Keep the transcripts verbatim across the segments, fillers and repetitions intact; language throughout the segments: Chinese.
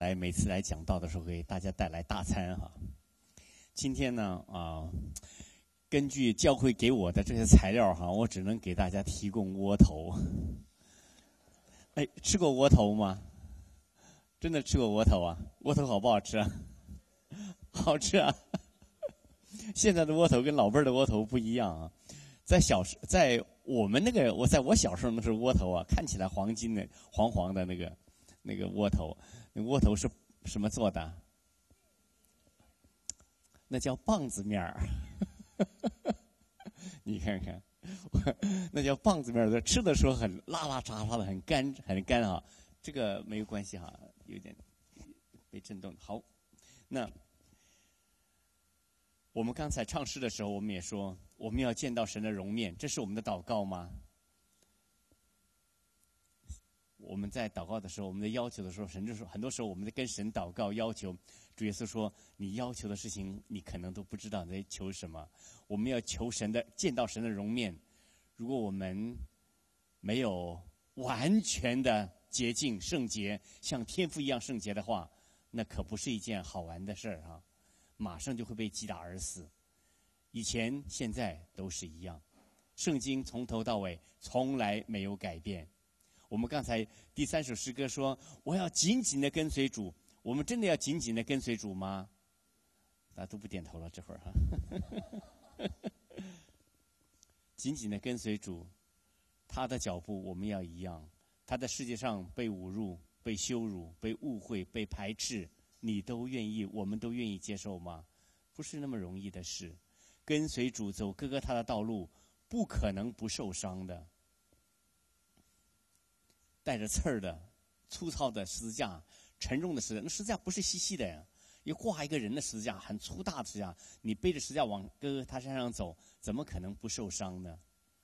来每次来讲道的时候，给大家带来大餐哈。今天呢啊，根据教会给我的这些材料哈，我只能给大家提供窝头。哎，吃过窝头吗？真的吃过窝头啊？窝头好不好吃啊？好吃啊！现在的窝头跟老辈儿的窝头不一样啊。在小时，在我们那个，我在我小时候那是窝头啊，看起来黄金的、黄黄的那个那个窝头，那窝头是什么做的？那叫棒子面儿。你看看，那叫棒子面儿，吃的时候很拉拉杂杂的，很干很干啊。这个没有关系哈，有点被震动。好，那我们刚才唱诗的时候，我们也说我们要见到神的容面，这是我们的祷告吗？我们在祷告的时候，我们在要求的时候，神就说，很多时候我们在跟神祷告要求，主耶稣说，你要求的事情，你可能都不知道你在求什么。我们要求神的，见到神的容面。如果我们没有完全的洁净圣洁，像天父一样圣洁的话，那可不是一件好玩的事儿啊！马上就会被击打而死。以前、现在都是一样。圣经从头到尾从来没有改变。我们刚才第三首诗歌说，我要紧紧的跟随主。我们真的要紧紧的跟随主吗？大家都不点头了，这会儿哈。紧紧的跟随主，他的脚步我们要一样。他在世界上被侮辱、被羞辱、被误会、被排斥，你都愿意，我们都愿意接受吗？不是那么容易的事。跟随主走哥哥他的道路，不可能不受伤的。带着刺儿的、粗糙的十字架，沉重的十字架，那十字架不是细细的呀，一挂一个人的十字架，很粗大的十字架，你背着十字架往哥哥他身上走，怎么可能不受伤呢？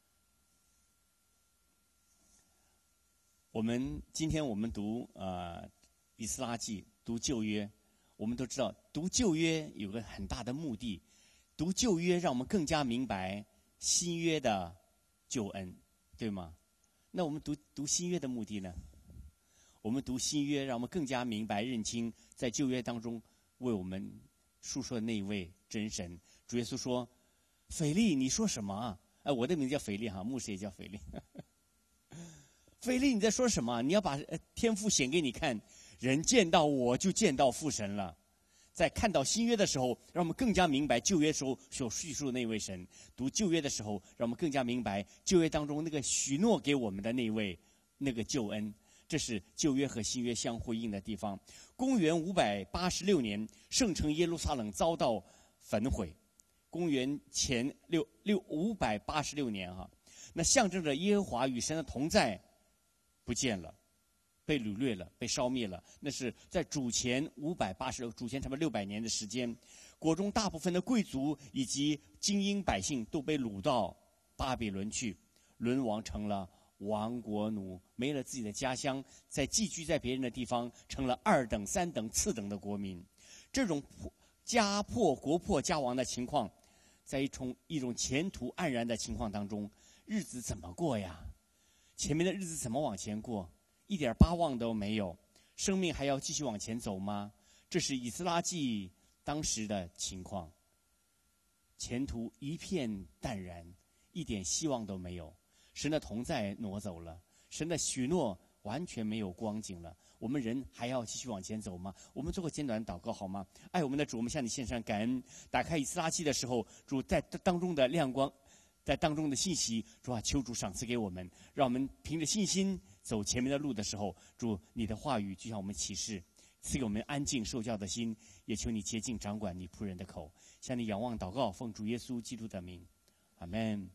我们今天我们读呃以斯拉记，读旧约，我们都知道读旧约有个很大的目的，读旧约让我们更加明白新约的救恩，对吗？那我们读读新约的目的呢？我们读新约，让我们更加明白认清在旧约当中为我们述说的那一位真神。主耶稣说：“腓利，你说什么啊？”哎，我的名字叫腓利哈，牧师也叫腓利。腓利，你在说什么？你要把天父显给你看，人见到我就见到父神了。在看到新约的时候，让我们更加明白旧约时候所叙述的那位神；读旧约的时候，让我们更加明白旧约当中那个许诺给我们的那位那个救恩。这是旧约和新约相呼应的地方。公元五百八十六年，圣城耶路撒冷遭到焚毁。公元前六六五百八十六年哈，那象征着耶和华与神的同在不见了。被掳掠了，被烧灭了。那是在主前五百八十六，主前差不多六百年的时间。国中大部分的贵族以及精英百姓都被掳到巴比伦去，沦亡成了亡国奴，没了自己的家乡，在寄居在别人的地方，成了二等、三等、次等的国民。这种家破国破家亡的情况，在一种一种前途黯然的情况当中，日子怎么过呀？前面的日子怎么往前过？一点巴望都没有，生命还要继续往前走吗？这是以斯拉记当时的情况，前途一片淡然，一点希望都没有。神的同在挪走了，神的许诺完全没有光景了。我们人还要继续往前走吗？我们做个简短的祷告好吗？爱我们的主，我们向你献上感恩。打开以斯拉记的时候，主在当中的亮光，在当中的信息，主啊，求主赏赐给我们，让我们凭着信心走前面的路的时候，主你的话语就像我们启示，赐给我们安静受教的心，也求你洁净掌管你仆人的口，向你仰望祷告，奉主耶稣基督的名，阿们。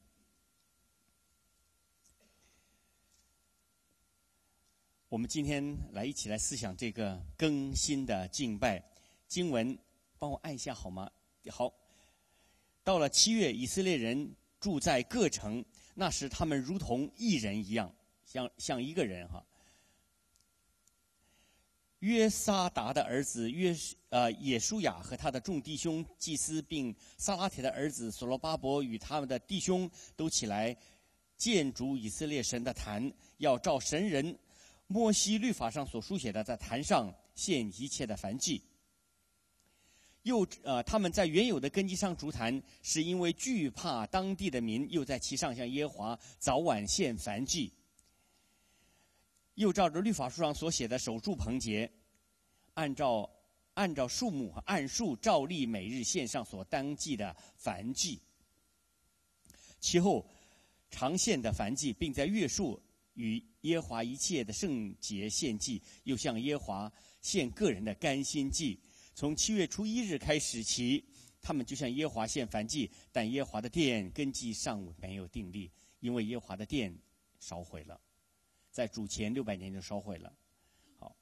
我们今天来一起来思想这个更新的敬拜经文，帮我按一下好吗？好。到了七月，以色列人住在各城，那时他们如同一人一样，像像一个人哈。约撒达的儿子约呃耶书亚和他的众弟兄祭司，并撒拉铁的儿子所罗巴伯与他们的弟兄都起来建筑以色列神的坛，要照神人摩西律法上所书写的，在坛上献一切的燔祭。又呃，他们在原有的根基上筑坛，是因为惧怕当地的民，又在其上向耶和华早晚献燔祭。又照着律法书上所写的守住棚节，按照按照数目按数照例每日献上所当祭的燔祭。其后常献的燔祭，并在月数与耶和华一切的圣节献祭，又向耶和华献个人的甘心祭。从七月初一日开始起，他们就向耶和华献燔祭，但耶和华的殿根基尚没有定立，因为耶和华的殿烧毁了，在主前六百年就烧毁了。好，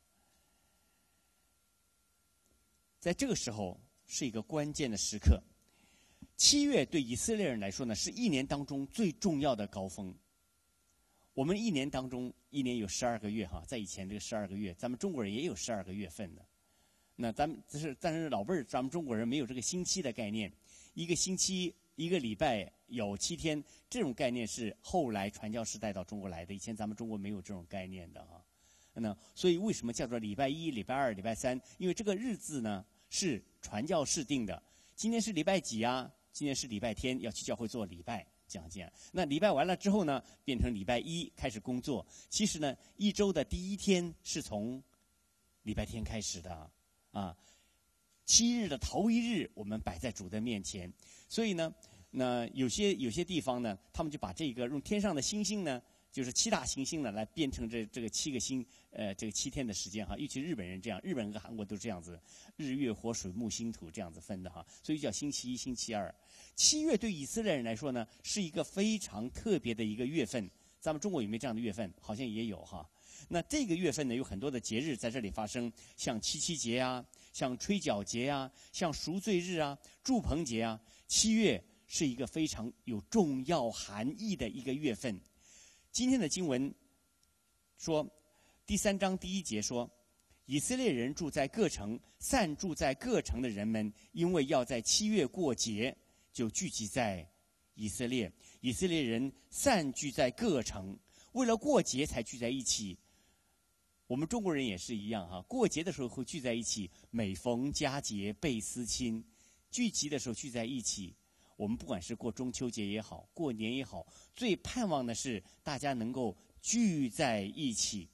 在这个时候是一个关键的时刻。七月对以色列人来说呢，是一年当中最重要的高峰。我们一年当中，一年有十二个月哈，在以前这个十二个月，咱们中国人也有十二个月份的。那咱们这是，但是老辈儿，咱们中国人没有这个星期的概念，一个星期一个礼拜有七天，这种概念是后来传教士带到中国来的，以前咱们中国没有这种概念的哈。那所以为什么叫做礼拜一、礼拜二、礼拜三？因为这个日子呢是传教士定的。今天是礼拜几啊？今天是礼拜天，要去教会做礼拜。这样这样，那礼拜完了之后呢，变成礼拜一开始工作。其实呢，一周的第一天是从礼拜天开始的啊。七日的头一日，我们摆在主的面前。所以呢，那有些有些地方呢，他们就把这个用天上的星星呢，就是七大行星呢，来变成这这个七个星，呃，这个七天的时间哈。尤其日本人这样，日本人和韩国都这样子，日月火水木星土这样子分的哈。所以叫星期一、星期二。七月对以色列人来说呢，是一个非常特别的一个月份。咱们中国有没有这样的月份？好像也有哈。那这个月份呢，有很多的节日在这里发生，像七七节啊，像吹角节啊，像赎罪日啊，住棚节啊。七月是一个非常有重要含义的一个月份。今天的经文说，第三章第一节说，以色列人住在各城，散住在各城的人们，因为要在七月过节，就聚集在以色列。以色列人散聚在各城，为了过节才聚在一起。我们中国人也是一样哈，过节的时候会聚在一起，每逢佳节倍思亲，聚集的时候聚在一起。我们不管是过中秋节也好，过年也好，最盼望的是大家能够聚在一起。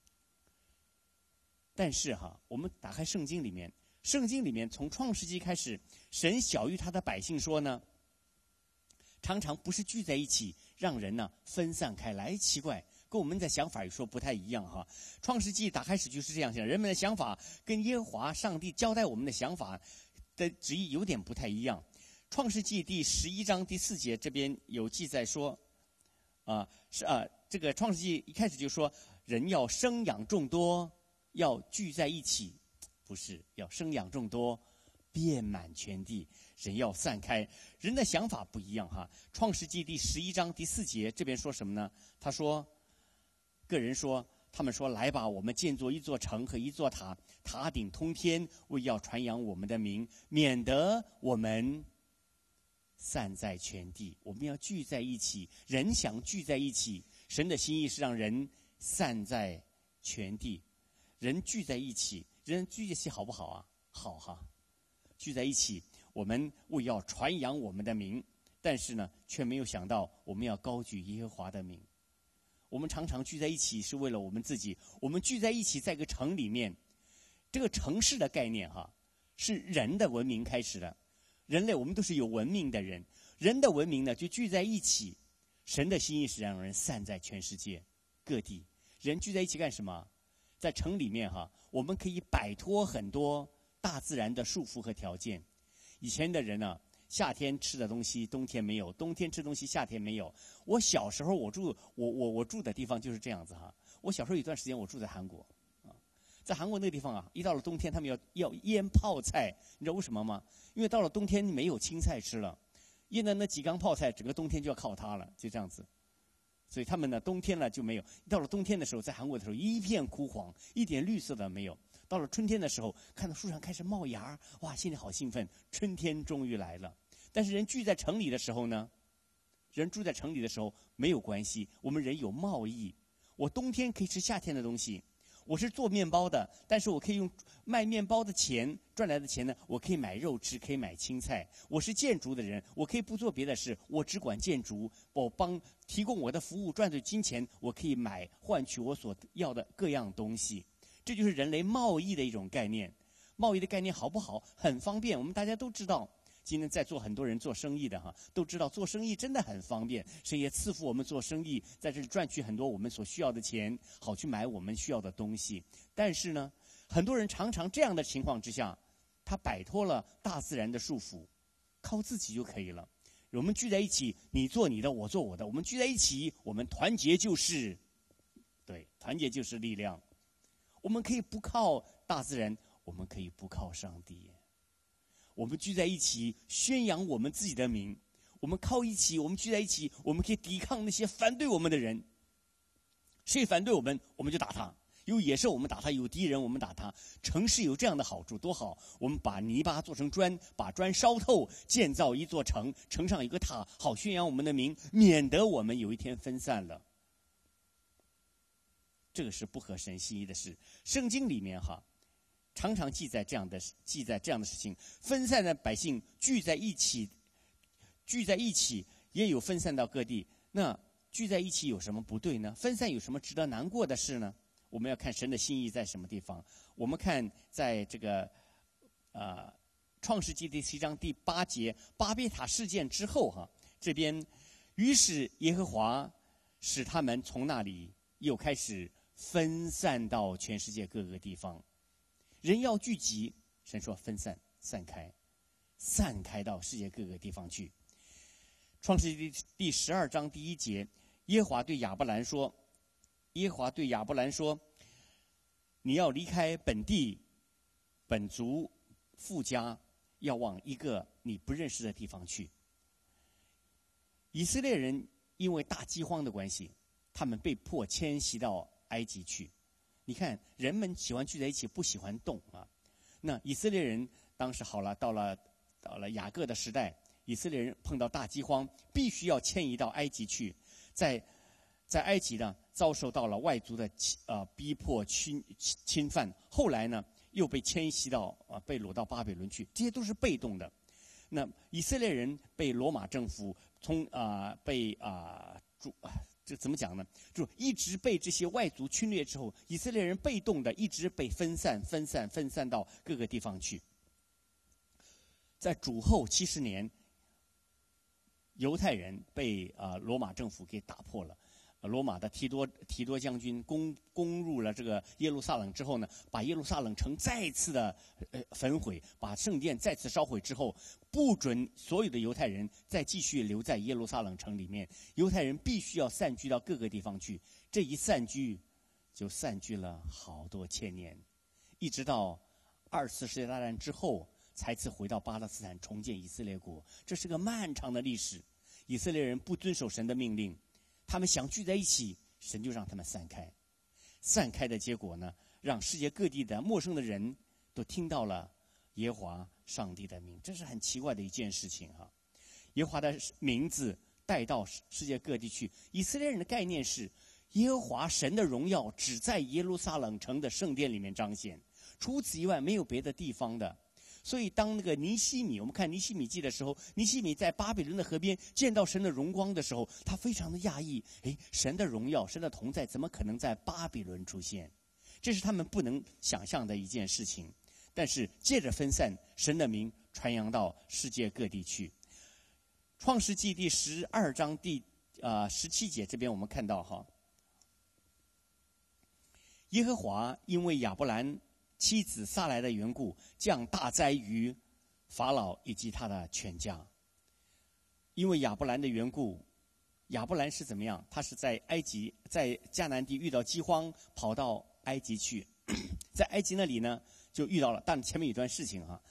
但是哈，我们打开圣经里面，圣经里面从创世纪开始，神晓谕他的百姓说呢，常常不是聚在一起，让人呢分散开来。奇怪，跟我们的想法有时候不太一样哈。创世纪打开始就是这样想，人们的想法跟耶和华上帝交代我们的想法的旨意有点不太一样。创世纪第十一章第四节这边有记载说，啊是啊，这个创世纪一开始就说，人要生养众多，要聚在一起，不是要生养众多，遍满全地。人要散开，人的想法不一样哈。创世纪第十一章第四节这边说什么呢？他说，个人说，他们说来吧，我们建造一座城和一座塔，塔顶通天，为要传扬我们的名，免得我们散在全地。我们要聚在一起，人想聚在一起，神的心意是让人散在全地。人聚在一起，人聚在一起好不好啊？好哈，聚在一起，我们为要传扬我们的名，但是呢，却没有想到我们要高举耶和华的名。我们常常聚在一起是为了我们自己，我们聚在一起在一个城里面，这个城市的概念哈，是人的文明开始的。人类我们都是有文明的人，人的文明呢就聚在一起。神的心意是让人散在全世界各地。人聚在一起干什么？在城里面哈，我们可以摆脱很多大自然的束缚和条件。以前的人呢，夏天吃的东西冬天没有，冬天吃东西夏天没有。我小时候我住我我我住的地方就是这样子哈。我小时候有一段时间我住在韩国啊，在韩国那个地方啊，一到了冬天他们要要腌泡菜，你知道为什么吗？因为到了冬天没有青菜吃了，腌的那几缸泡菜整个冬天就要靠它了，就这样子。所以他们呢冬天呢就没有，到了冬天的时候，在韩国的时候一片枯黄，一点绿色的没有。到了春天的时候，看到树上开始冒芽，哇，心里好兴奋，春天终于来了。但是人聚在城里的时候呢，人住在城里的时候没有关系，我们人有贸易，我冬天可以吃夏天的东西， 我是做面包的，但是我可以用卖面包的钱赚来的钱呢，我可以买肉吃，可以买青菜。我是建筑的人，我可以不做别的事，我只管建筑，我帮提供我的服务赚的金钱，我可以买换取我所要的各样东西。这就是人类贸易的一种概念。贸易的概念好不好？很方便，我们大家都知道。今天在座很多人做生意的哈，都知道做生意真的很方便，神也赐福我们做生意，在这里赚取很多我们所需要的钱，好去买我们需要的东西。但是呢，很多人常常这样的情况之下，他摆脱了大自然的束缚，靠自己就可以了。我们聚在一起，你做你的，我做我的，我们聚在一起，我们团结就是，对，团结就是力量。我们可以不靠大自然，我们可以不靠上帝。我们聚在一起，宣扬我们自己的名。我们靠一起，我们聚在一起，我们可以抵抗那些反对我们的人。谁反对我们，我们就打他。有野兽，我们打他；有敌人，我们打他。城市有这样的好处，多好！我们把泥巴做成砖，把砖烧透，建造一座城，城上有个塔，好宣扬我们的名，免得我们有一天分散了。这个是不合神心意的事。圣经里面哈。常常记载这样的记载这样的事情，分散的百姓聚在一起，聚在一起也有分散到各地。那聚在一起有什么不对呢？分散有什么值得难过的事呢？我们要看神的心意在什么地方。我们看在这个呃创世纪第七章第八节巴别塔事件之后哈，这边于是耶和华使他们从那里又开始分散到全世界各个地方。人要聚集，神说分散，散开，散开到世界各个地方去。创世纪第十二章第一节，耶和华对亚伯兰说：“耶和华对亚伯兰说，你要离开本地、本族、父家，要往一个你不认识的地方去。”以色列人因为大饥荒的关系，他们被迫迁徙到埃及去。你看，人们喜欢聚在一起，不喜欢动啊。那以色列人当时好了，到了到了雅各的时代，以色列人碰到大饥荒，必须要迁移到埃及去。在在埃及呢，遭受到了外族的呃逼迫侵侵犯，后来呢又被迁徙到啊、呃、被掳到巴比伦去，这些都是被动的。那以色列人被罗马政府从啊、呃、被啊主。呃这怎么讲呢？就一直被这些外族侵略之后，以色列人被动的一直被分散、分散、分散到各个地方去。在主后七十年，犹太人被啊、呃、罗马政府给打破了。罗马的提多提多将军攻攻入了这个耶路撒冷之后呢，把耶路撒冷城再次的呃焚毁，把圣殿再次烧毁之后，不准所有的犹太人再继续留在耶路撒冷城里面，犹太人必须要散居到各个地方去。这一散居，就散居了好多千年，一直到二次世界大战之后，才次回到巴勒斯坦重建以色列国。这是个漫长的历史。以色列人不遵守神的命令。他们想聚在一起，神就让他们散开。散开的结果呢，让世界各地的陌生的人都听到了耶和华上帝的名，这是很奇怪的一件事情哈。耶和华的名字带到世界各地去。以色列人的概念是，耶和华神的荣耀只在耶路撒冷城的圣殿里面彰显，除此以外没有别的地方的。所以当那个尼希米，我们看尼希米记的时候，尼希米在巴比伦的河边见到神的荣光的时候，他非常的讶异，诶，神的荣耀，神的同在怎么可能在巴比伦出现？这是他们不能想象的一件事情。但是借着分散，神的名传扬到世界各地去。创世纪第十二章第啊十七节这边我们看到哈，耶和华因为亚伯兰妻子撒来的缘故，降大灾于法老以及他的全家。因为亚伯兰的缘故，亚伯兰是怎么样？他是在埃及，在迦南地遇到饥荒，跑到埃及去，在埃及那里呢，就遇到了。但前面有一段事情哈，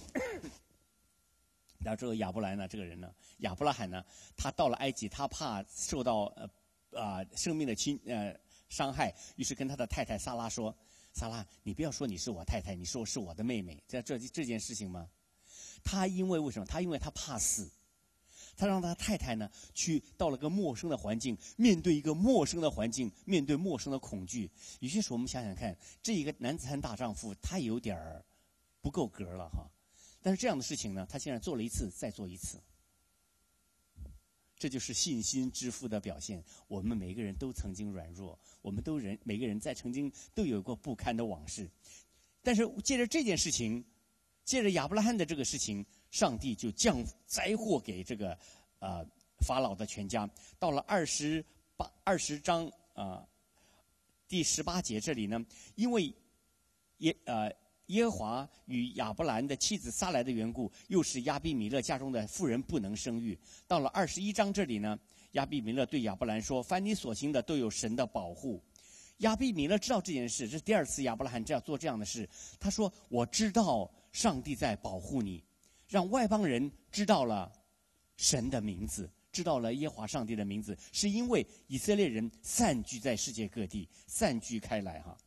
然后这个亚伯兰呢，这个人呢，亚伯拉罕呢，他到了埃及，他怕受到呃啊、呃、生命的侵呃伤害，于是跟他的太太撒拉说。撒拉，你不要说你是我太太，你说是我的妹妹，这这这件事情吗？他因为为什么？他因为他怕死， 他让他太太呢去到了个陌生的环境，面对一个陌生的环境，面对陌生的恐惧。有些时候我们想想看，这一个男子汉大丈夫，他有点儿不够格了哈。但是这样的事情呢，他现在做了一次，再做一次。这就是信心之父的表现。我们每个人都曾经软弱，我们都人每个人在曾经都有过不堪的往事。但是借着这件事情，借着亚伯拉罕的这个事情，上帝就降灾祸给这个呃法老的全家。到了二十八二十章啊、呃、第十八节这里呢，因为耶呃耶和华与亚伯兰的妻子撒来的缘故，又使亚比米勒家中的妇人不能生育。到了二十一章这里呢，亚比米勒对亚伯兰说：“凡你所行的都有神的保护。”亚比米勒知道这件事，这是第二次亚伯拉罕这样做这样的事。他说：“我知道上帝在保护你，让外邦人知道了神的名字，知道了耶和华上帝的名字，是因为以色列人散居在世界各地，散居开来哈。”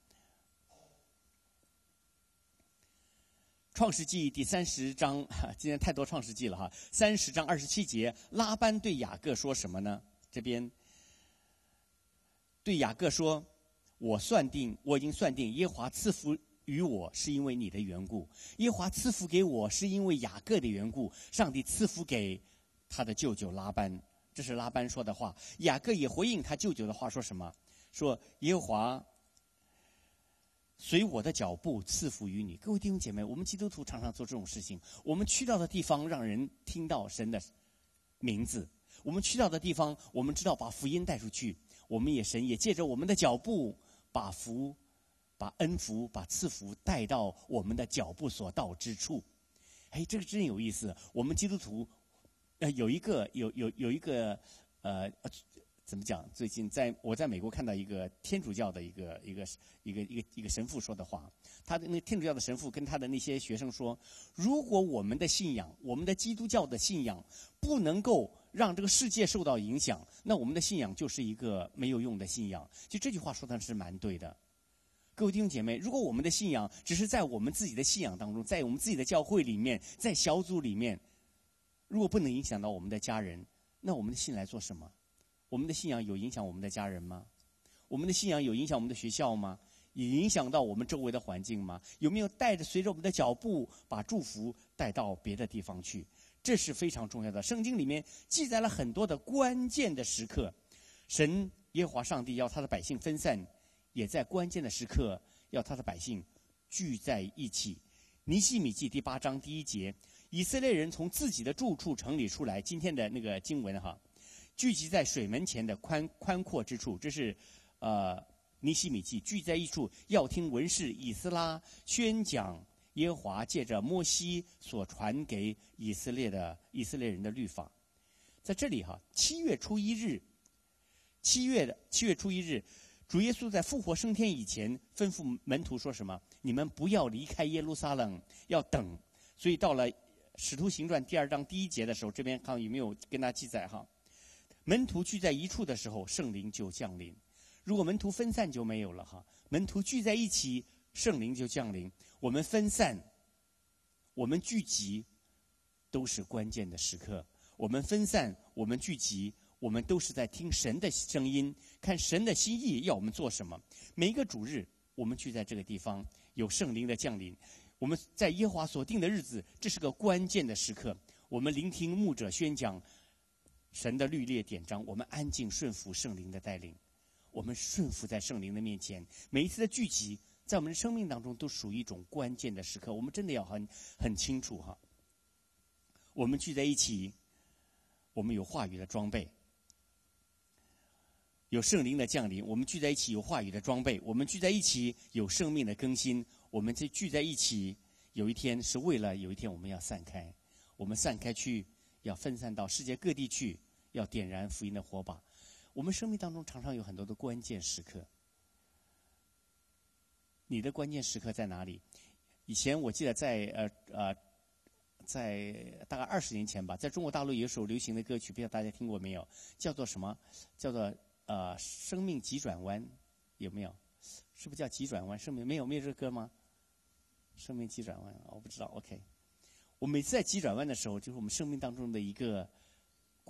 创世纪第三十章，今天太多创世纪了哈。三十章二十七节，拉班对雅各说什么呢？这边对雅各说：“我算定，我已经算定，耶和华赐福于我，是因为你的缘故；耶和华赐福给我，是因为雅各的缘故。上帝赐福给他的舅舅拉班。”这是拉班说的话。雅各也回应他舅舅的话，说什么？说耶和华随我的脚步赐福于你。各位弟兄姐妹，我们基督徒常常做这种事情。我们去到的地方，让人听到神的名字；我们去到的地方，我们知道把福音带出去。我们也神也借着我们的脚步，把福、把恩福、把赐福带到我们的脚步所到之处。哎，这个真有意思。我们基督徒，呃，有一个有有有一个呃。怎么讲？最近在我在美国看到一个天主教的一个一个一个一个一个神父说的话，他的那个天主教的神父跟他的那些学生说：如果我们的信仰，我们的基督教的信仰不能够让这个世界受到影响，那我们的信仰就是一个没有用的信仰。就这句话说的是蛮对的。各位弟兄姐妹，如果我们的信仰只是在我们自己的信仰当中，在我们自己的教会里面，在小组里面，如果不能影响到我们的家人，那我们的信来做什么？我们的信仰有影响我们的家人吗？我们的信仰有影响我们的学校吗？也影响到我们周围的环境吗？有没有带着随着我们的脚步，把祝福带到别的地方去？这是非常重要的。圣经里面记载了很多的关键的时刻，神耶和华上帝要他的百姓分散，也在关键的时刻要他的百姓聚在一起。尼希米记第八章第一节，以色列人从自己的住处城里出来，今天的那个经文哈。聚集在水门前的宽宽阔之处，这是呃尼希米记，聚在一处，要听文士以斯拉宣讲耶和华借着摩西所传给以色列的以色列人的律法。在这里哈，七月初一日，七月的七月初一日，主耶稣在复活升天以前，吩咐门徒说什么？你们不要离开耶路撒冷，要等。所以到了使徒行传第二章第一节的时候，这边看有没有跟他记载哈？门徒聚在一处的时候，圣灵就降临。如果门徒分散就没有了哈。门徒聚在一起，圣灵就降临。我们分散，我们聚集，都是关键的时刻。我们分散，我们聚集，我们都是在听神的声音，看神的心意要我们做什么。每一个主日，我们聚在这个地方，有圣灵的降临。我们在耶和华所定的日子，这是个关键的时刻。我们聆听牧者宣讲神的律例典章，我们安静顺服圣灵的带领，我们顺服在圣灵的面前。每一次的聚集，在我们的生命当中都属于一种关键的时刻，我们真的要很很清楚哈。我们聚在一起，我们有话语的装备，有圣灵的降临。我们聚在一起有话语的装备，我们聚在一起有生命的更新。我们这聚在一起，有一天是为了有一天我们要散开，我们散开去。要分散到世界各地去，要点燃福音的火把。我们生命当中常常有很多的关键时刻，你的关键时刻在哪里？以前我记得在呃呃，在大概二十年前吧，在中国大陆有一首流行的歌曲，不知道大家听过没有？叫做什么？叫做呃生命急转弯，有没有？是不是叫急转弯？生命没有没有这个歌吗？生命急转弯，我不知道。OK。我每次在急转弯的时候，就是我们生命当中的一个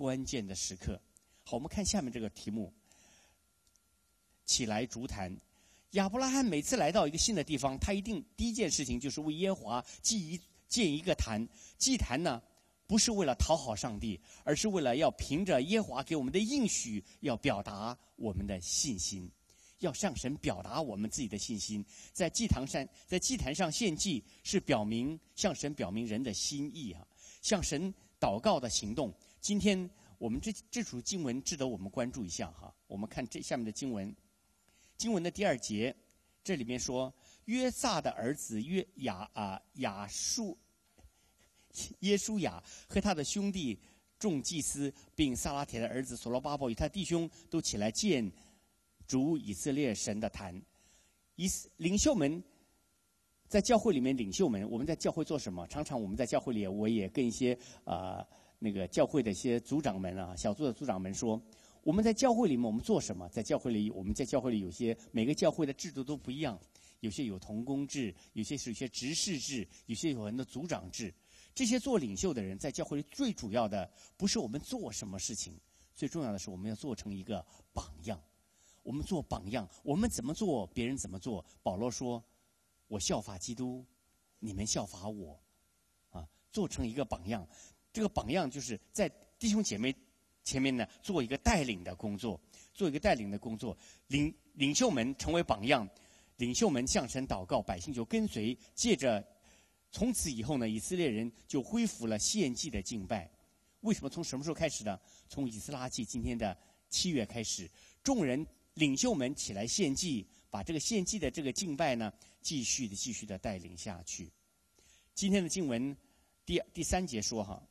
关键的时刻。好，我们看下面这个题目：起来筑坛。亚伯拉罕每次来到一个新的地方，他一定第一件事情就是为耶和华祭一建一个坛。祭坛呢，不是为了讨好上帝，而是为了要凭着耶和华给我们的应许，要表达我们的信心，要向神表达我们自己的信心。在祭坛上，在祭坛上献祭，是表明向神表明人的心意啊，向神祷告的行动。今天我们这这处经文值得我们关注一下哈。我们看这下面的经文。经文的第二节，这里面说约撒的儿子约雅啊雅述耶书亚和他的兄弟众祭司，并撒拉铁的儿子所罗巴伯与他弟兄都起来建主以色列神的坛。以领袖们在教会里面，领袖们我们在教会做什么？常常我们在教会里，我也跟一些啊、呃、那个教会的一些组长们啊，小组的组长们说。我们在教会里面，我们做什么？在教会里，我们在教会里有些每个教会的制度都不一样，有些有同工制，有些是有些执事制，有些有很多组长制。这些做领袖的人，在教会里最主要的不是我们做什么事情，最重要的是我们要做成一个榜样。我们做榜样，我们怎么做，别人怎么做。保罗说：“我效法基督，你们效法我。”啊，做成一个榜样。这个榜样就是在弟兄姐妹前面呢，做一个带领的工作，做一个带领的工作，领领袖们成为榜样，领袖们向神祷告，百姓就跟随。借着从此以后呢，以色列人就恢复了献祭的敬拜。为什么？从什么时候开始呢？从以斯拉记今天的七月开始，众人领袖们起来献祭，把这个献祭的这个敬拜呢，继续的继续的带领下去。今天的经文第第三节说哈。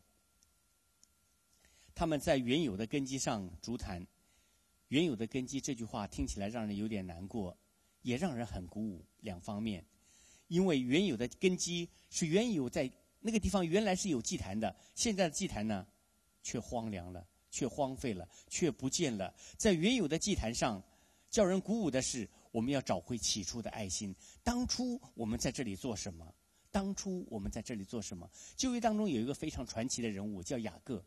他们在原有的根基上筑坛，原有的根基这句话听起来让人有点难过，也让人很鼓舞。两方面，因为原有的根基是原有在那个地方原来是有祭坛的，现在的祭坛呢，却荒凉了，却荒废了，却不见了。在原有的祭坛上，叫人鼓舞的是，我们要找回起初的爱心。当初我们在这里做什么？当初我们在这里做什么？旧约当中有一个非常传奇的人物，叫雅各。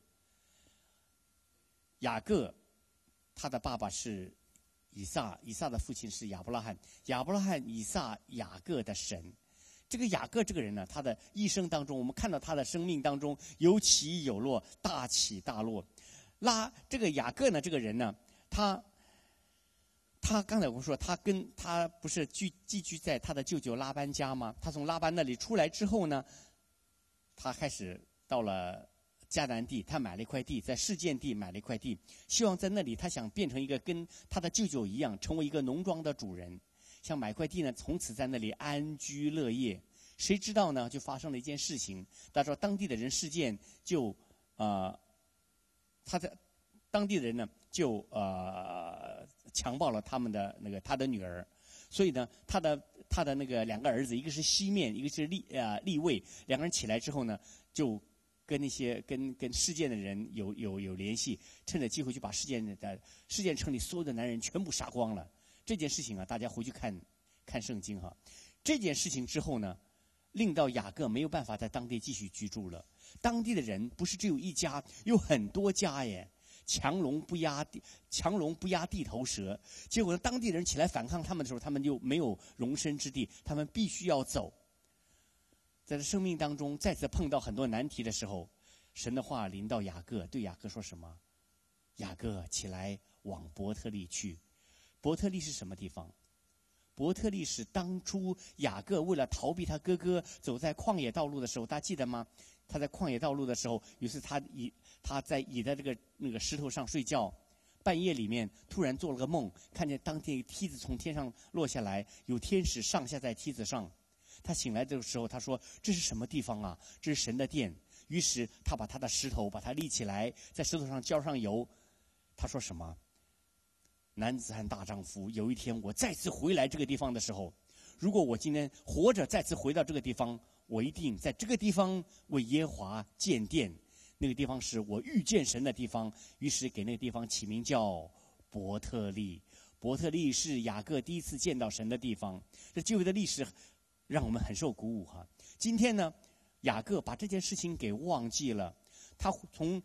雅各，他的爸爸是以撒，以撒的父亲是亚伯拉罕，亚伯拉罕、以撒、雅各的神。这个雅各这个人呢，他的一生当中，我们看到他的生命当中有起有落，大起大落。拉这个雅各呢，这个人呢，他他刚才我说，他跟他不是居寄居在他的舅舅拉班家吗？他从拉班那里出来之后呢，他开始到了迦南地，他买了一块地，在示剑地买了一块地，希望在那里他想变成一个跟他的舅舅一样，成为一个农庄的主人，想买块地呢，从此在那里安居乐业。谁知道呢，就发生了一件事情。他说当地的人示剑就呃他在当地的人呢就呃强暴了他们的那个他的女儿，所以呢他的他的那个两个儿子，一个是西面，一个是利呃利位，两个人起来之后呢，就跟那些跟跟事件的人有有有联系，趁着机会就把事件的事件城里所有的男人全部杀光了。这件事情啊，大家回去看看圣经哈。这件事情之后呢，令到雅各没有办法在当地继续居住了。当地的人不是只有一家，有很多家耶。强龙不压地，强龙不压地头蛇。结果呢，当地人起来反抗他们的时候，他们就没有容身之地，他们必须要走。在这生命当中再次碰到很多难题的时候，神的话临到雅各，对雅各说什么？雅各起来往伯特利去。伯特利是什么地方？伯特利是当初雅各为了逃避他哥哥走在旷野道路的时候，大家记得吗？他在旷野道路的时候，于是他倚他在倚在这个那个石头上睡觉，半夜里面突然做了个梦，看见当天梯子从天上落下来，有天使上下在梯子上。他醒来的时候，他说：“这是什么地方啊？这是神的殿。”于是他把他的石头把它立起来，在石头上浇上油。他说什么？男子汉大丈夫，有一天我再次回来这个地方的时候，如果我今天活着再次回到这个地方，我一定在这个地方为耶和华建殿。那个地方是我遇见神的地方，于是给那个地方起名叫伯特利。伯特利是雅各第一次见到神的地方。这旧约的历史让我们很受鼓舞哈。今天呢，雅各把这件事情给忘记了，他从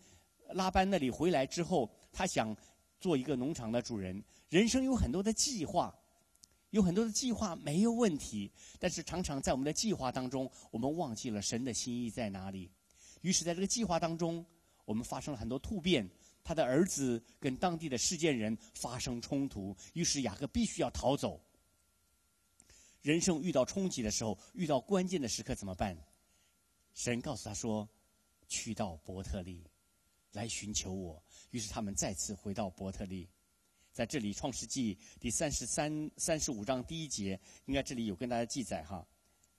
拉班那里回来之后，他想做一个农场的主人。人生有很多的计划，有很多的计划没有问题，但是常常在我们的计划当中，我们忘记了神的心意在哪里。于是在这个计划当中，我们发生了很多突变。他的儿子跟当地的事件人发生冲突，于是雅各必须要逃走。人生遇到冲击的时候，遇到关键的时刻怎么办？神告诉他说，去到伯特利来寻求我。于是他们再次回到伯特利。在这里创世纪第三十三、三十五章第一节，应该这里有跟大家记载哈。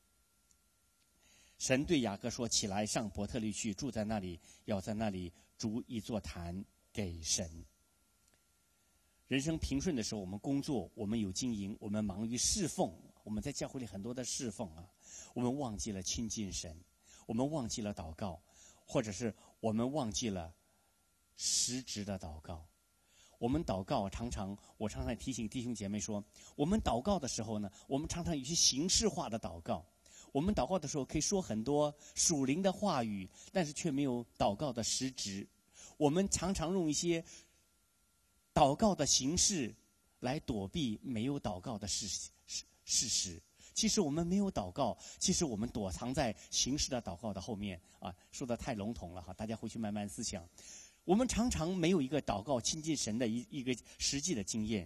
神对雅各说，起来上伯特利去，住在那里，要在那里筑一座坛给神。人生平顺的时候，我们工作，我们有经营，我们忙于侍奉，我们在教会里很多的侍奉啊，我们忘记了亲近神，我们忘记了祷告，或者是我们忘记了实质的祷告。我们祷告常常，我常常提醒弟兄姐妹说，我们祷告的时候呢，我们常常有些形式化的祷告。我们祷告的时候可以说很多属灵的话语，但是却没有祷告的实质。我们常常用一些祷告的形式来躲避没有祷告的事事事实。其实我们没有祷告，其实我们躲藏在形式的祷告的后面啊，说的太笼统了哈，大家回去慢慢思想。我们常常没有一个祷告亲近神的一一个实际的经验，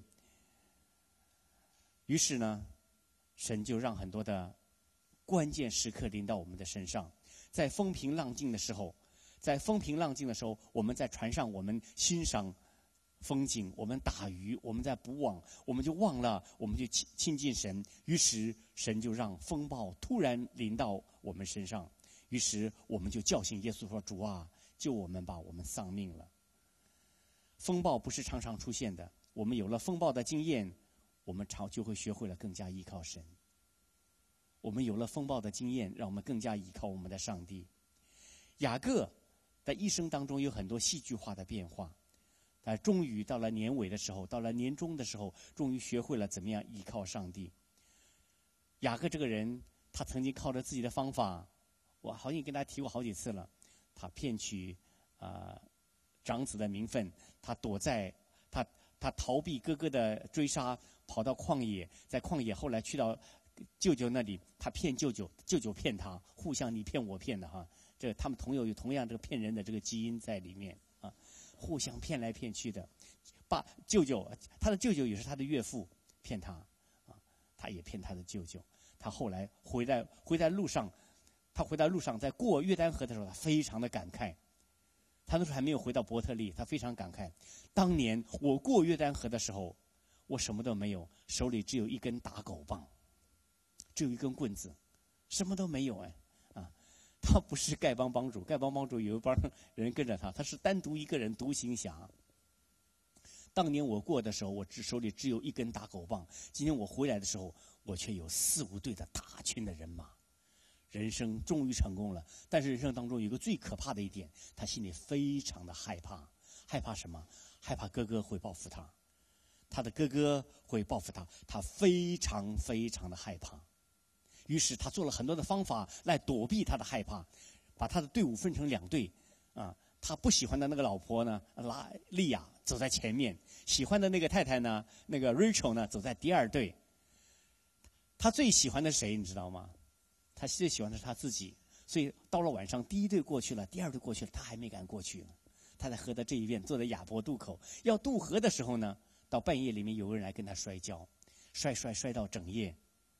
于是呢，神就让很多的关键时刻临到我们的身上。在风平浪静的时候，在风平浪静的时候，我们在船上，我们欣赏风景，我们打鱼，我们在捕网，我们就忘了，我们就亲亲近神。于是神就让风暴突然临到我们身上，于是我们就叫醒耶稣说，主啊，救我们吧，我们丧命了。风暴不是常常出现的，我们有了风暴的经验，我们常就会学会了更加依靠神。我们有了风暴的经验，让我们更加依靠我们的上帝。雅各在一生当中有很多戏剧化的变化，他终于到了年尾的时候，到了年终的时候，终于学会了怎么样依靠上帝。雅各这个人，他曾经靠着自己的方法，我好像跟大家提过好几次了，他骗取啊、呃、长子的名分，他躲在他他逃避哥哥的追杀，跑到旷野，在旷野后来去到舅舅那里，他骗舅舅，舅舅骗他，互相你骗我骗的哈，这他们同有有同样这个骗人的这个基因在里面啊，互相骗来骗去的。爸舅舅，他的舅舅也是他的岳父，骗他啊，他也骗他的舅舅。他后来回在回在路上，他回到路上，在过约旦河的时候，他非常的感慨。他那时候还没有回到伯特利，他非常感慨，当年我过约旦河的时候，我什么都没有，手里只有一根打狗棒，只有一根棍子，什么都没有哎啊！他不是丐帮帮主，丐帮帮主有一帮人跟着他，他是单独一个人独行侠。当年我过的时候，我只手里只有一根打狗棒，今天我回来的时候，我却有四五队的大群的人马。人生终于成功了，但是人生当中有一个最可怕的一点，他心里非常的害怕。害怕什么？害怕哥哥会报复他，他的哥哥会报复他，他非常非常的害怕。于是他做了很多的方法来躲避他的害怕，把他的队伍分成两队啊，他不喜欢的那个老婆呢，拉利亚走在前面，喜欢的那个太太呢，那个 Rachel 呢，走在第二队。他最喜欢的谁你知道吗？他最喜欢的是他自己，所以到了晚上，第一队过去了，第二队过去了，他还没敢过去呢。他在河的这一边，坐在亚伯渡口，要渡河的时候呢，到半夜里面有个人来跟他摔跤，摔摔摔到整夜。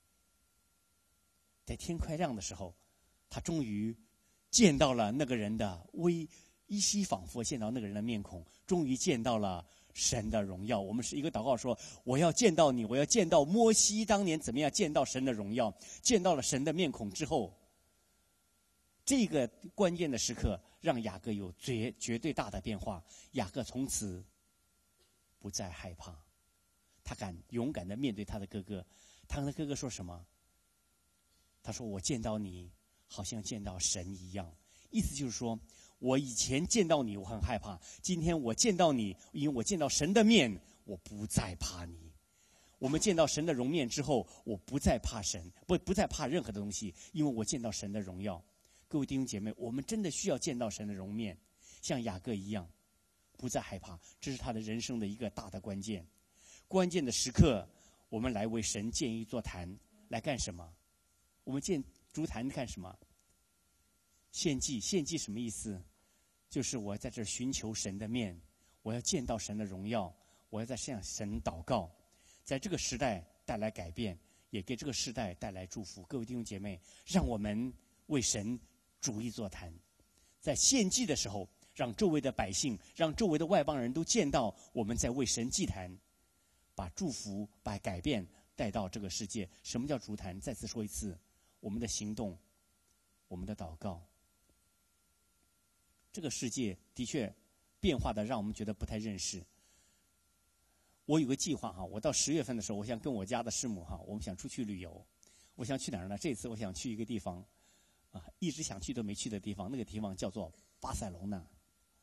在天快亮的时候，他终于见到了那个人的微依稀仿佛见到那个人的面孔，终于见到了神的荣耀。我们是一个祷告说，我要见到你，我要见到摩西当年怎么样见到神的荣耀，见到了神的面孔之后，这个关键的时刻让雅各有绝绝对大的变化。雅各从此不再害怕，他敢勇敢地面对他的哥哥。他跟他哥哥说什么？他说，我见到你好像见到神一样。意思就是说，我以前见到你我很害怕，今天我见到你，因为我见到神的面，我不再怕你。我们见到神的容面之后，我不再怕神，不不再怕任何的东西，因为我见到神的荣耀。各位弟兄姐妹，我们真的需要见到神的容面， 像雅各一样，不再害怕。这是他的人生的一个大的关键。关键的时刻，我们来为神建一座坛，来干什么？我们建筑坛干什么？献祭。献祭什么意思？就是我在这儿寻求神的面，我要见到神的荣耀，我要在向神祷告，在这个时代带来改变，也给这个时代带来祝福。各位弟兄姐妹，让我们为神筑一座坛，在献祭的时候，让周围的百姓，让周围的外邦人都见到我们在为神祭坛，把祝福、把改变带到这个世界。什么叫筑坛？再次说一次，我们的行动，我们的祷告。这个世界的确变化的让我们觉得不太认识。我有个计划哈，我到十月份的时候，我想跟我家的师母哈，我们想出去旅游。我想去哪儿呢？这次我想去一个地方，啊，一直想去都没去的地方，那个地方叫做巴塞隆纳。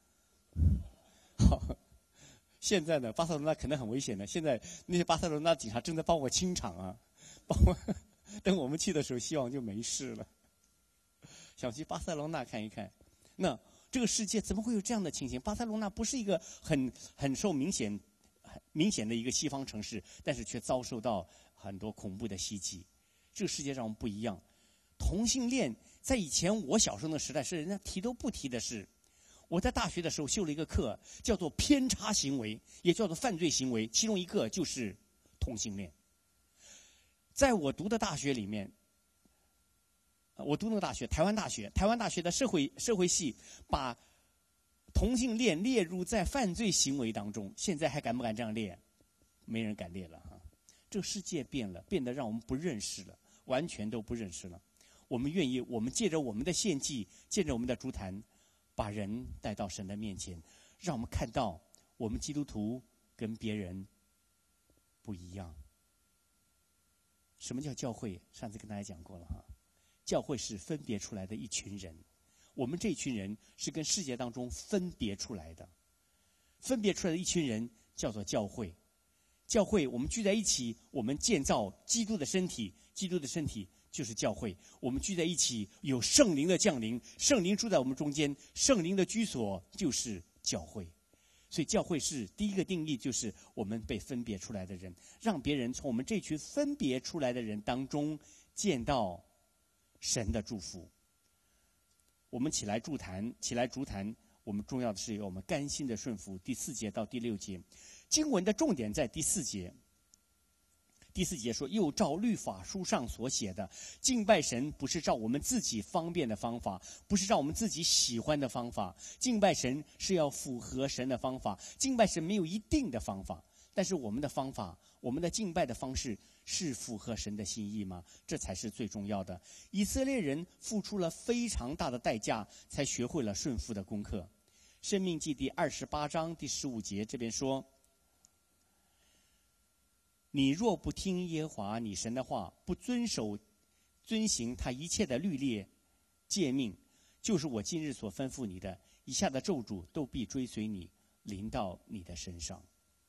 好，现在呢，巴塞隆纳可能很危险的。现在那些巴塞隆纳警察正在帮我清场啊，帮我。等我们去的时候，希望就没事了。想去巴塞隆纳看一看。那这个世界怎么会有这样的情形？巴塞隆纳不是一个很很受明显、很明显的一个西方城市，但是却遭受到很多恐怖的袭击。这个世界让我们不一样。同性恋在以前我小时候的时代是人家提都不提的事。我在大学的时候修了一个课，叫做偏差行为，也叫做犯罪行为，其中一个就是同性恋。在我读的大学里面，我读那个大学，台湾大学，台湾大学的社会社会系把同性恋列入在犯罪行为当中。现在还敢不敢这样列？没人敢列了哈。这个世界变了，变得让我们不认识了，完全都不认识了。我们愿意，我们借着我们的献祭，借着我们的筑坛，把人带到神的面前，让我们看到我们基督徒跟别人不一样。什么叫教会？上次跟大家讲过了哈。教会是分别出来的一群人，我们这群人是跟世界当中分别出来的，分别出来的一群人叫做教会。教会我们聚在一起，我们建造基督的身体，基督的身体就是教会。我们聚在一起，有圣灵的降临，圣灵住在我们中间，圣灵的居所就是教会。所以教会是第一个定义，就是我们被分别出来的人，让别人从我们这群分别出来的人当中见到神的祝福。我们起来筑坛，起来筑坛，我们重要的是我们甘心的顺服。第四节到第六节，经文的重点在第四节。第四节说，又照律法书上所写的，敬拜神不是照我们自己方便的方法，不是照我们自己喜欢的方法，敬拜神是要符合神的方法。敬拜神没有一定的方法，但是我们的方法，我们的敬拜的方式是符合神的心意吗？这才是最重要的。以色列人付出了非常大的代价，才学会了顺服的功课。申命记第二十八章第十五节这边说，你若不听耶和华你神的话，不遵守遵行他一切的律例诫命，就是我今日所吩咐你的，以下的咒诅都必追随你，临到你的身上。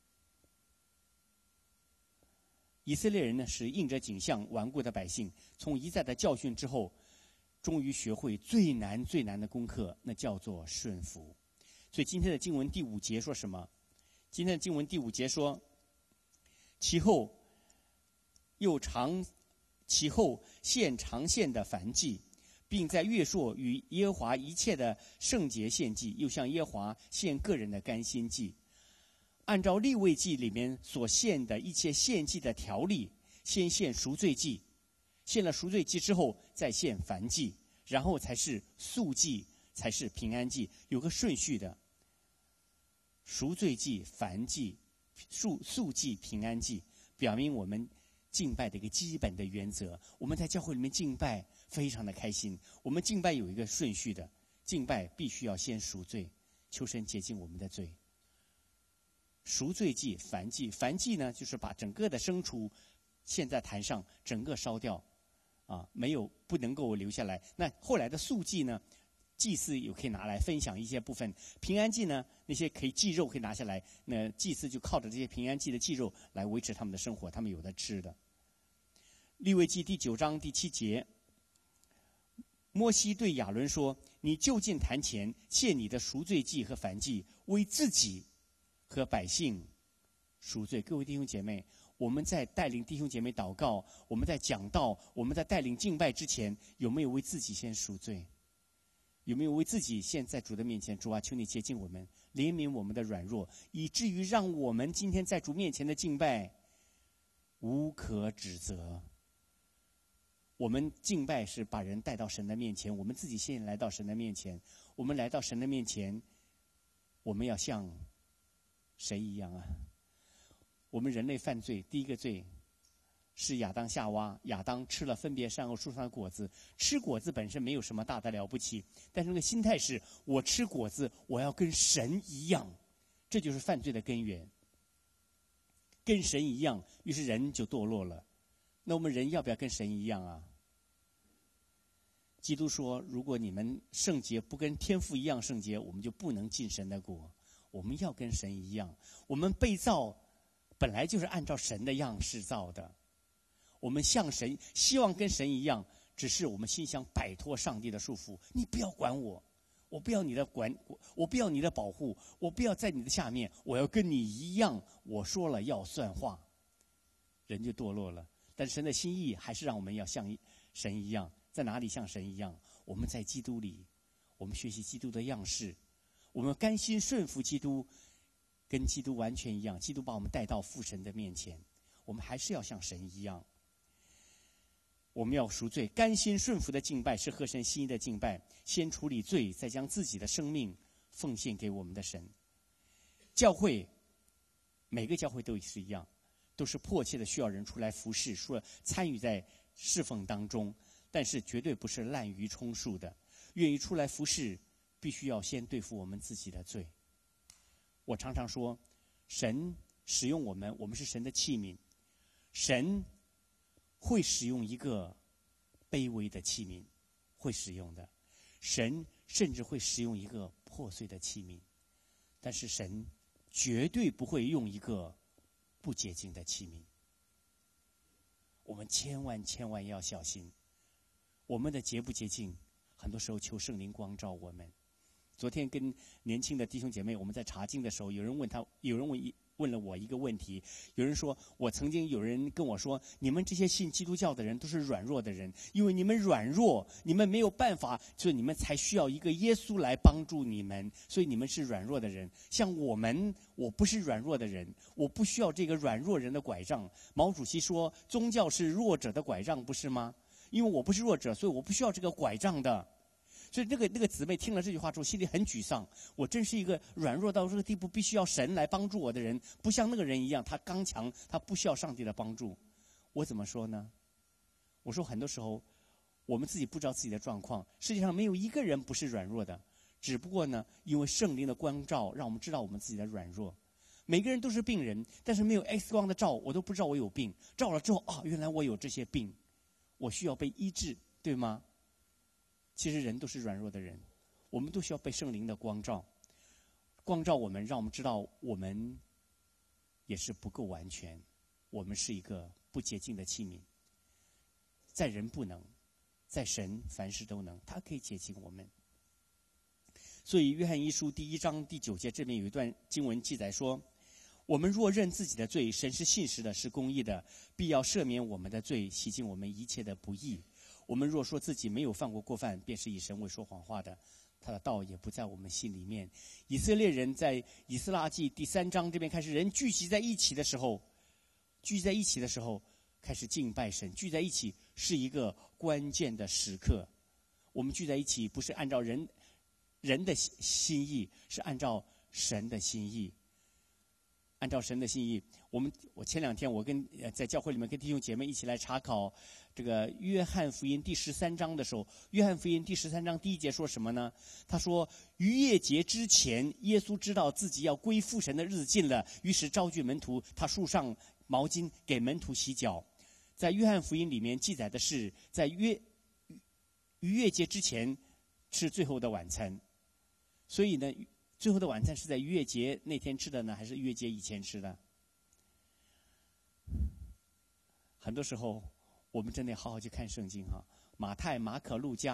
以色列人呢，是应着景象顽固的百姓，从一再的教训之后，终于学会最难最难的功课，那叫做顺服。所以今天的经文第五节说什么？今天的经文第五节说，其后又长，其后献长献的燔祭，并在月朔与耶和华一切的圣节献祭，又向耶和华献个人的甘心祭。按照利未记里面所献的一切献祭的条例，先献赎罪祭，献了赎罪祭之后再献燔祭，然后才是素祭，才是平安祭，有个顺序的。赎罪祭、燔祭、素素祭、平安祭，表明我们敬拜的一个基本的原则。我们在教会里面敬拜非常的开心，我们敬拜有一个顺序的，敬拜必须要先赎罪，求神洁净我们的罪。赎罪祭、燔祭，燔祭呢，就是把整个的牲畜献在坛上，整个烧掉，啊，没有不能够留下来。那后来的素祭呢，祭司也可以拿来分享一些部分。平安祭呢，那些可以祭肉可以拿下来，那祭司就靠着这些平安祭的祭肉来维持他们的生活，他们有的吃的。利未记第九章第七节， 摩西对亚伦说：你就近坛前献你的赎罪祭和燔祭，为自己和百姓赎罪。各位弟兄姐妹，我们在带领弟兄姐妹祷告，我们在讲道，我们在带领敬拜之前，有没有为自己先赎罪？有没有为自己现在主的面前，主啊，求你接近我们，怜悯我们的软弱，以至于让我们今天在主面前的敬拜无可指责。我们敬拜是把人带到神的面前，我们自己先来到神的面前。我们来到神的面前，我们要像谁一样啊？我们人类犯罪，第一个罪是亚当夏娃，亚当吃了分别善恶树上的果子。吃果子本身没有什么大的了不起，但是那个心态是我吃果子，我要跟神一样，这就是犯罪的根源。跟神一样，于是人就堕落了。那我们人要不要跟神一样啊？基督说，如果你们圣洁不跟天父一样圣洁，我们就不能进神的国。我们要跟神一样，我们被造本来就是按照神的样式造的，我们像神，希望跟神一样，只是我们心想摆脱上帝的束缚。你不要管我，我不要你的管，我不要你的保护，我不要在你的下面，我要跟你一样，我说了要算话。人就堕落了。但神的心意还是让我们要像神一样。在哪里像神一样？我们在基督里，我们学习基督的样式，我们甘心顺服基督，跟基督完全一样。基督把我们带到父神的面前，我们还是要像神一样。我们要赎罪，甘心顺服的敬拜是合神心意的敬拜，先处理罪，再将自己的生命奉献给我们的神。教会，每个教会都是一样，都是迫切的需要人出来服侍，说参与在侍奉当中，但是绝对不是滥竽充数的。愿意出来服侍，必须要先对付我们自己的罪。我常常说，神使用我们，我们是神的器皿，神会使用一个卑微的器皿，会使用的。神甚至会使用一个破碎的器皿，但是神绝对不会用一个不洁净的器皿。我们千万千万要小心，我们的洁不洁净，很多时候求圣灵光照我们。昨天跟年轻的弟兄姐妹，我们在查经的时候，有人问他，有人问一问了我一个问题。有人说，我曾经有人跟我说，你们这些信基督教的人都是软弱的人，因为你们软弱，你们没有办法，所以你们才需要一个耶稣来帮助你们，所以你们是软弱的人。像我们，我不是软弱的人，我不需要这个软弱人的拐杖。毛主席说，宗教是弱者的拐杖，不是吗？因为我不是弱者，所以我不需要这个拐杖的。所以那个那个姊妹听了这句话之后，心里很沮丧。我真是一个软弱到这个地步，必须要神来帮助我的人，不像那个人一样，他刚强，他不需要上帝的帮助。我怎么说呢？我说很多时候，我们自己不知道自己的状况。世界上没有一个人不是软弱的，只不过呢，因为圣灵的光照，让我们知道我们自己的软弱。每个人都是病人，但是没有 X 光的照，我都不知道我有病。照了之后啊，原来我有这些病，我需要被医治，对吗？其实人都是软弱的人，我们都需要被圣灵的光照，光照我们，让我们知道我们也是不够完全，我们是一个不洁净的器皿。在人不能，在神凡事都能，他可以洁净我们。所以约翰一书第一章第九节这边有一段经文记载说，我们若认自己的罪，神是信实的，是公义的，必要赦免我们的罪，洗净我们一切的不义。我们若说自己没有犯过过犯，便是以神为说谎话的，他的道也不在我们心里面。以色列人在以斯拉记第三章这边开始，人聚集在一起的时候，聚集在一起的时候开始敬拜神，聚在一起是一个关键的时刻。我们聚在一起不是按照人人的心意，是按照神的心意。按照神的心意，我们我前两天我跟在教会里面跟弟兄姐妹一起来查考这个约翰福音第十三章的时候，约翰福音第十三章第一节说什么呢？他说，逾越节之前，耶稣知道自己要归父神的日子近了，于是召聚门徒，他束上毛巾给门徒洗脚。在约翰福音里面记载的是，在约逾越节之前吃最后的晚餐，所以呢，最后的晚餐是在逾越节那天吃的呢，还是逾越节以前吃的？很多时候，我们真的好好去看圣经哈。马太、马可、路加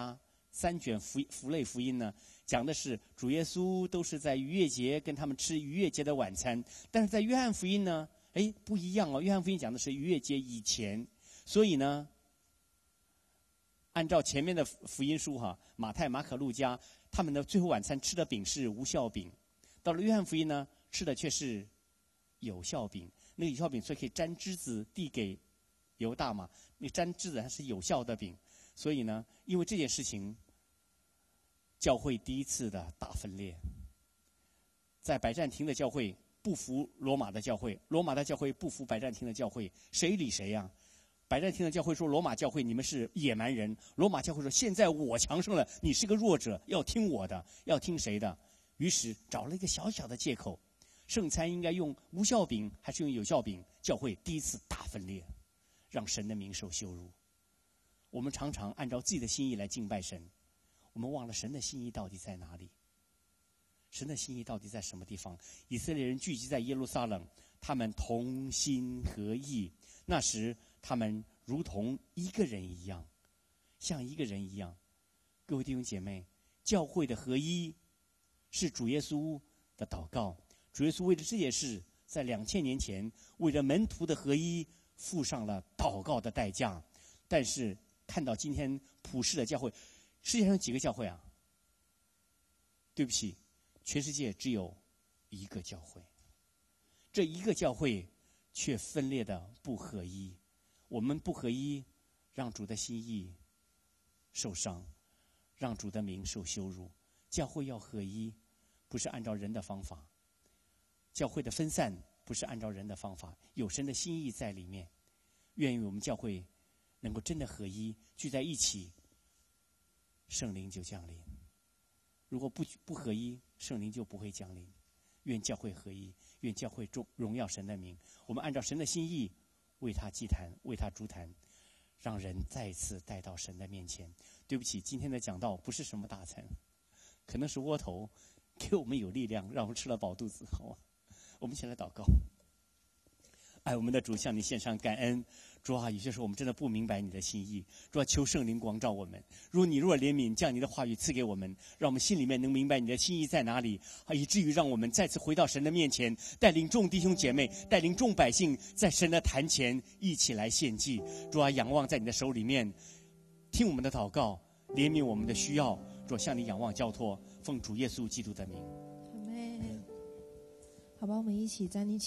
三卷福福类福音呢，讲的是主耶稣都是在逾越节跟他们吃逾越节的晚餐，但是在约翰福音呢，哎，不一样哦。约翰福音讲的是逾越节以前，所以呢，按照前面的福音书哈，马太、马可、路加，他们的最后晚餐吃的饼是无酵饼，到了约翰福音呢，吃的却是有酵饼。那个有酵饼所以可以沾枝子递给犹大嘛，那沾枝子还是有效的饼。所以呢，因为这件事情，教会第一次的大分裂。在拜占庭的教会不服罗马的教会，罗马的教会不服拜占庭的教会，谁理谁呀、啊？拜占庭的教会说罗马教会你们是野蛮人，罗马教会说现在我强盛了，你是个弱者，要听我的，要听谁的？于是找了一个小小的借口，圣餐应该用无酵饼还是用有酵饼？教会第一次大分裂，让神的名受羞辱。我们常常按照自己的心意来敬拜神，我们忘了神的心意到底在哪里？神的心意到底在什么地方？以色列人聚集在耶路撒冷，他们同心合意，那时他们如同一个人一样，像一个人一样。各位弟兄姐妹，教会的合一是主耶稣的祷告。主耶稣为了这件事，在两千年前为了门徒的合一，付上了祷告的代价。但是看到今天普世的教会，世界上有几个教会啊？对不起，全世界只有一个教会。这一个教会却分裂的不合一。我们不合一，让主的心意受伤，让主的名受羞辱。教会要合一，不是按照人的方法。教会的分散不是按照人的方法，有神的心意在里面。愿意我们教会能够真的合一，聚在一起，圣灵就降临。如果不不合一，圣灵就不会降临。愿教会合一，愿教会中荣耀神的名。我们按照神的心意，为他祭坛，为他筑坛，让人再次带到神的面前。对不起，今天的讲道不是什么大餐，可能是窝头，给我们有力量，让我们吃了饱肚子，好吗？我们一起来祷告。爱我们的主，向你献上感恩。主啊，有些时候我们真的不明白你的心意。主啊，求圣灵光照我们。如你若怜悯，将你的话语赐给我们，让我们心里面能明白你的心意在哪里，啊，以至于让我们再次回到神的面前，带领众弟兄姐妹，带领众百姓，在神的坛前一起来献祭。主啊，仰望在你的手里面，听我们的祷告，怜悯我们的需要。主啊，向你仰望交托，奉主耶稣基督的名。 阿们。好吧，我们一起站立起。